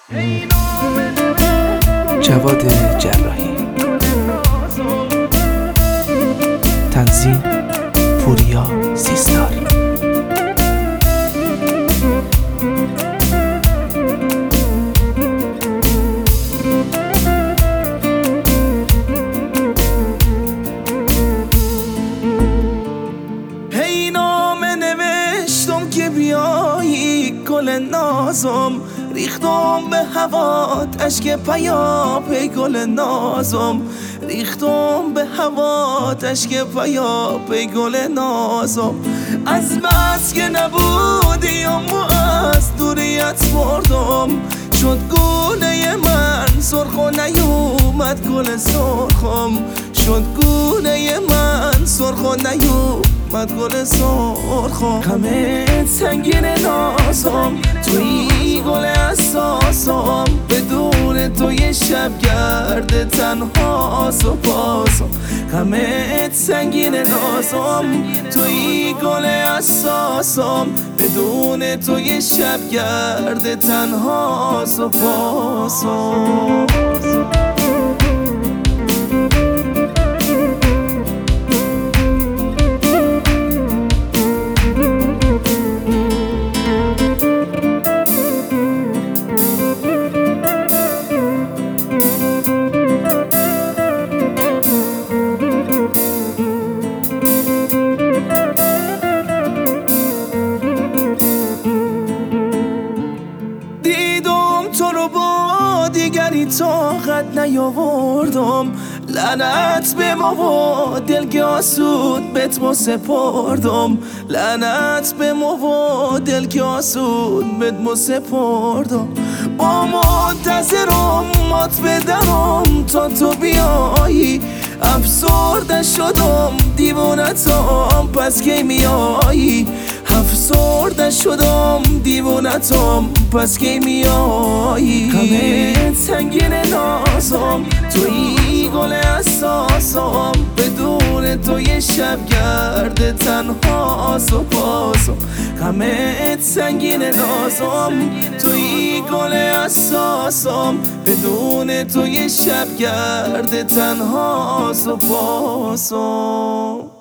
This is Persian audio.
جواد جراحی، تنظیم پوریا سیستاری. هی نامه نوشتم که بیایی گل نازم، ریختم به هوات اشک پیاپی گل نازم، ریختم به هوات اشک پیاپی گل نازم. از بس که نبودی و از دوریت مردم، شد گونه من سرخ و نیومد گل سرخم، شد گونه من سرخ و نیومد گل سرخم. همه سنگین نازم توی گل اساسم، بدون توی شب گرد تنها سپاسم. همه سنگین نازم توی گل اساسم، بدون توی شب گرد تنها سپاسم. دیدم تو رو با دیگری طاقت نیاوردم، لعنت به ما و دل که آسود بهت ما سپردم، لعنت به ما و دل که آسود بهت ما سپردم. با منتظرم مات بدرم تا تو بیایی، افسرده شدم دیوونتم پس کی میایی، افسرده شدم دیوونتم پس کی میایی. همه سنگین نازم توی گل اساسم، بدون توی شب گرد تنها سپاسم. همه سنگین نازم توی گل اساسم، بدون توی شب گرد تنها سپاسم.